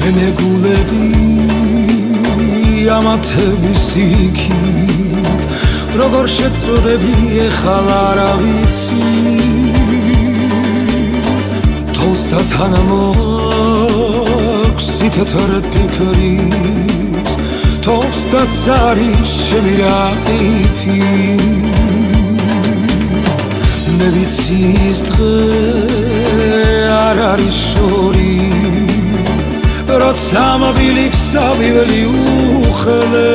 მე მეგულები ამათების იქით როგორ შეგწოდები ეხლა არა ვიცი თოვსდა თანამოაქვს სითეთრე ფიქრის თოვსდა არის ჩემი რაყიფი მე ვიცი ის დღე არ არის შორი როცა მობილიქსავი უხელე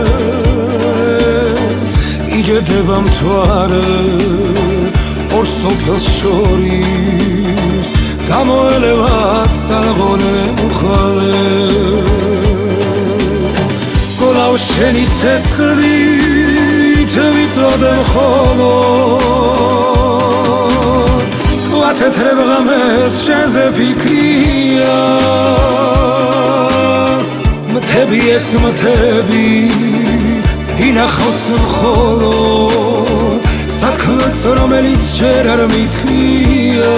იჯდება მთვარე ორ სოფელს შორის გამოელევა წაღონე უხალე გოლავ შენი ცეცხლით ვიწოდე მხოლოდ ვათეთრებ ღამეს შენზე ფიქრიას მთები ეს მთები ინახავს მხოლოდ საქმეც რომელიც ჯერ არ მithქვია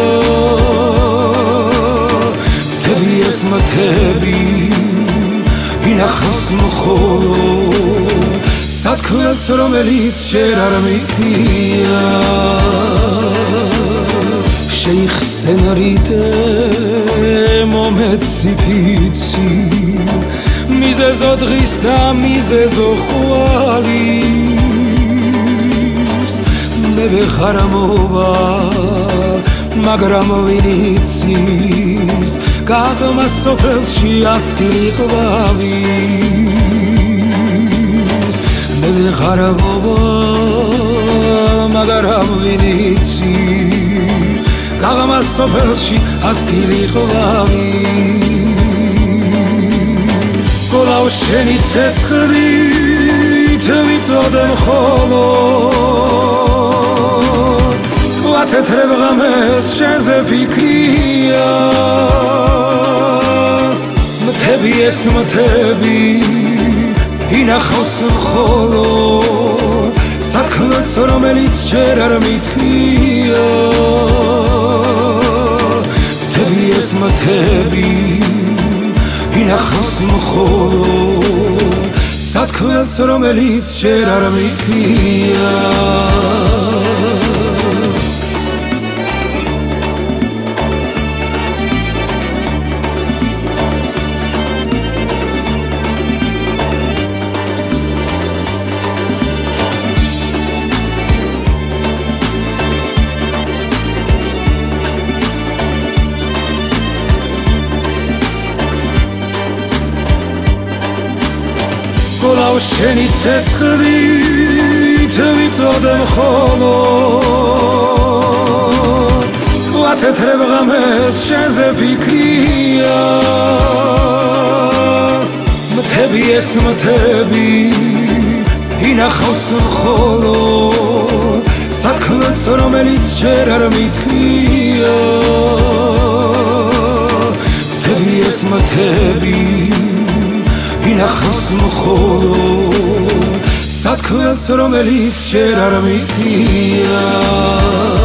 მთები ეს მთები ინახავს მხოლოდ საქმეც რომელიც ჯერ არ მithქვია შეიხსენარიდე მომეცი ფიცი მიზეზო დღის და მიზეზო ხვალის მე ვეღარ მოვალ მაგრამ ვინ იცის გაღმა სოფელში ასკილი ყვავის მე ვეღარ მოვალ მაგრამ ვინ იცის გაღმა სოფელში ასკილი ყვავის გოლავ შენი ცეცხლით ვიწოდე მხოლოდ ვათეთრებ ღამეს შენზე ფიქრიას მთები ეს მთები ინახავს მხოლოდ საქმეც რომელიც ჯერ არ მithქვია მთები ეს მთები ინახავს მხოლოდ საქმეც რომელიც ჯერ არ მithქვია გოლავ შენი ცეცხლით ვიწოდე მხოლოდ ვათეთრებ ღამეს შენზე ფიქრიას მთები ეს მთები ინახავს მხოლოდ საქმეც რომელიც ჯერ არ მithქვია მთები ეს მთები ინახავს მხოლოდ საქმეც რომელიც ჯერ არ მithქვია